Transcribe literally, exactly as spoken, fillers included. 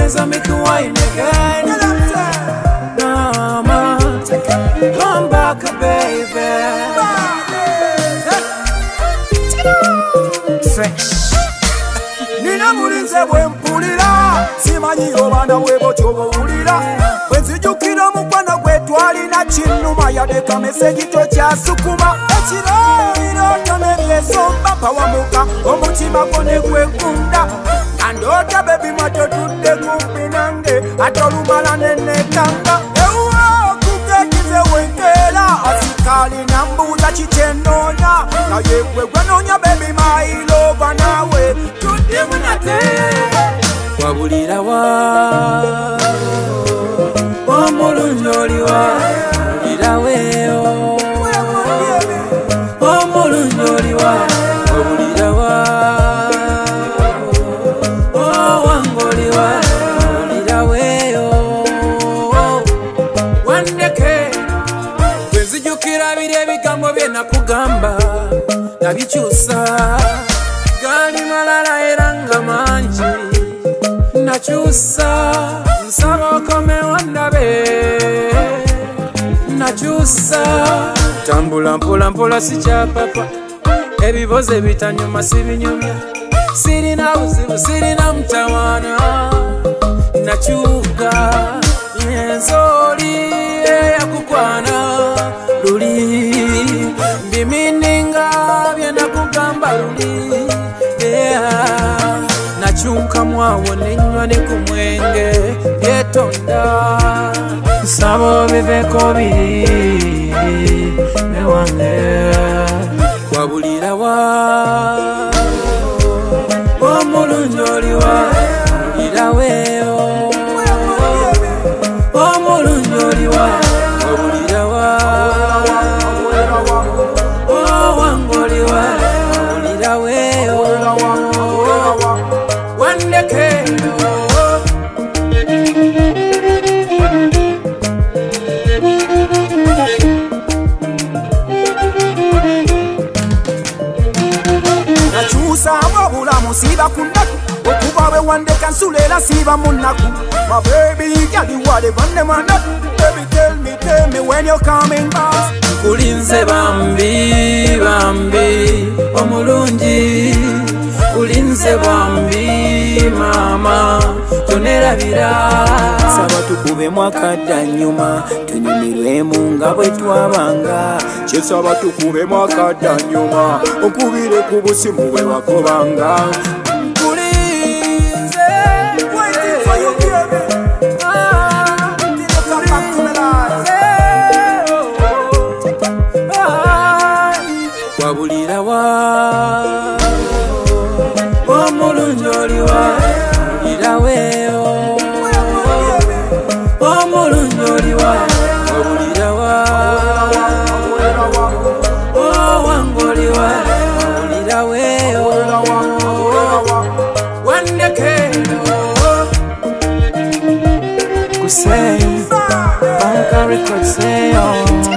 There's make you wine again. Mama, come back, baby. Fresh. Nina mulinze bwe mpulira simanyi obana webo kyobulira bwenzijukira mukwano gwe twalina kinnuma yadeka meseji tokyasukuma ekirabiro tonebyesomba pawamuka omutima gone gwekunda andota bebi matotudde kumpi nange atolumala nenekanga ewa kugekize wenkeera asikali nambuuza kikyenoonya naye gwe gwenoonya bebi mailova nawe wabulira wa omulungi oliwa wabulira weeyo omulungi oliwa wabulira wa owange oliwa wabulira weeyo wandeke bwenzijukira biri ebigambo bye nakugamba nabikyusa gali malala era nga mangi nakyusa nsaba okome wandabe nakyusa tambula mpola mpola sikyapapa ebiboze bitanyuma sibinyumya sirina buzibu sirina mutawaana nakyuka ensoli eyakukwana luli bimininga byenakugamba luli nakyunka mwawo nenywa ne ku mwenge byetonda nsaba biveko biri newange wabulira wa omulungi oliwa wabulira weeyo omulungi oliwa wabulira wa owange oliwa wabulira weeyo nakyusa obulamu siba ku nnaku okuva bwe wandeka nsuleera siba mu nnaku my baby gali wale banne manaku baby tell me tell me when you're coming back kulinze bambi bambi omulungi kulinze bambi mama tonerabira saba tukubemu akaddanyuma tunyumirwemu nga bwe twabanga kyesaba tukubemu akaddanyuma okubire ku busimu bwe wakobanga kulinze waiting for you baby ah did you come back to me life wabulira wa omulungi oliwa wabulira weeyo omulungi oliwa wabulira wa owange oliwa wabulira weeyo wandeke kuseyo Banka Records seyo